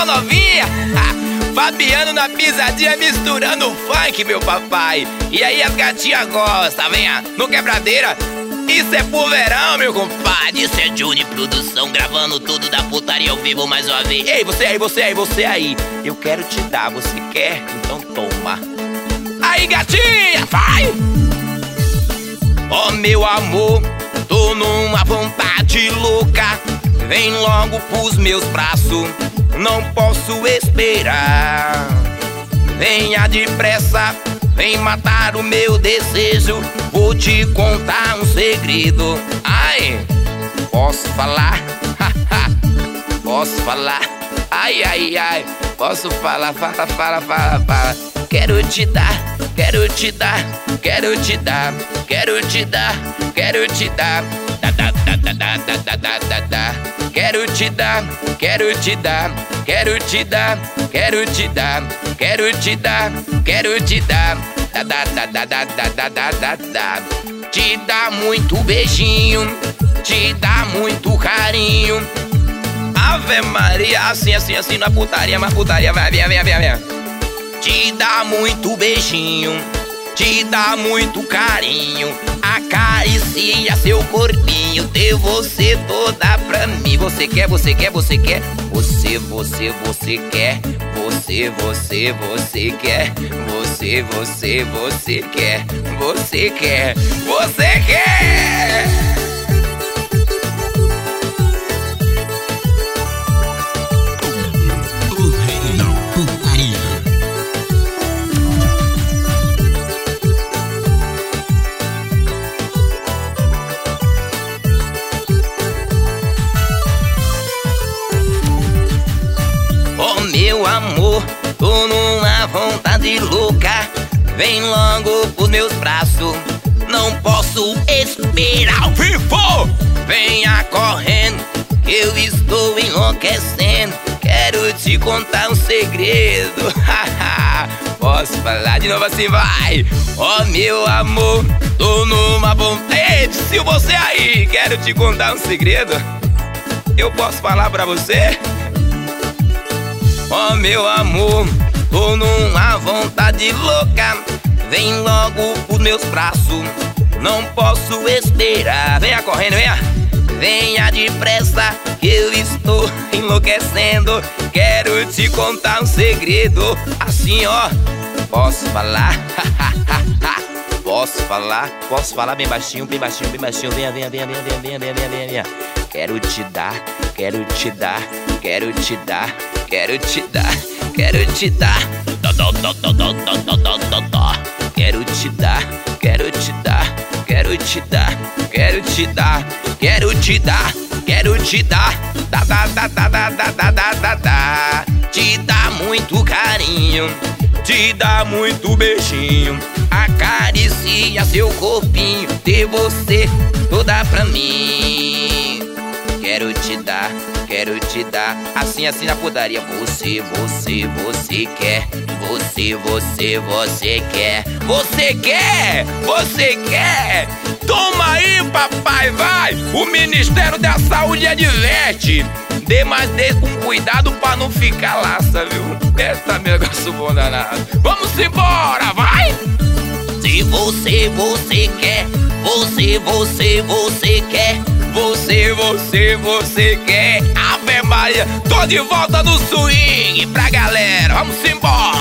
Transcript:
nova novinha. Fabiano na pisadinha misturando funk, meu papai. E aí as gatinhas gostam, venha, no quebradeira. Isso é pro verão, meu compadre. Isso é Johnny Produção, gravando tudo da putaria ao vivo mais uma vez. Ei, você aí. Eu quero te dar, você quer? Então toma. Aí, gatinha, vai! Ó, meu amor, tô numa vontade louca. Vem logo pros meus braços, não posso esperar. Venha depressa, vem matar o meu desejo. Vou te contar um segredo. Ai, posso falar? Posso falar? Ai, ai, ai, posso falar? Fala. Quero te dar, quero te dar, quero te dar, quero te dar, quero te dar. Quero te dar, quero te dar, quero te dar, quero te dar, quero te dar, quero te dar. Te dá muito beijinho, te dá muito carinho. Ave Maria, assim na putaria, mas putaria, vai, vem. Te dá muito beijinho, te dá muito carinho. Acaricia seu corpinho, ter você toda pra mim. Você quer, você quer, você quer. Você quer. Você quer. Você quer. Você quer. O rei da putaria. Meu amor, tô numa vontade louca. Vem logo pros meus braços, não posso esperar. Vivo! Venha correndo, eu estou enlouquecendo. Quero te contar um segredo. Posso falar de novo assim, vai. Ó, meu amor, tô numa vontade. Ei, se você aí, quero te contar um segredo. Eu posso falar pra você? Ó, meu amor, tô numa vontade louca. Vem logo pros meus braços, não posso esperar. Venha correndo, venha. Venha depressa, que eu estou enlouquecendo. Quero te contar um segredo. Assim, ó, posso falar? Posso falar bem baixinho. Venha. Quero te dar, quero te dar, quero te dar, quero te dar, quero te dar. Quero te dar, quero te dar, quero te dar, quero te dar, quero te dar, quero te dar. Te dá muito carinho, te dá muito beijinho. Acaricia seu corpinho, ter você toda pra mim. Quero te dar, assim na putaria. Você quer, você quer. Você quer. Toma aí, papai, vai. O Ministério da Saúde adverte. Dê mais desse com cuidado pra não ficar laça, viu? Essa negócio bom danado. Vamos embora, vai. Se você quer, você quer. Você quer. Ave Maria, tô de volta no swing pra galera. Vamos embora.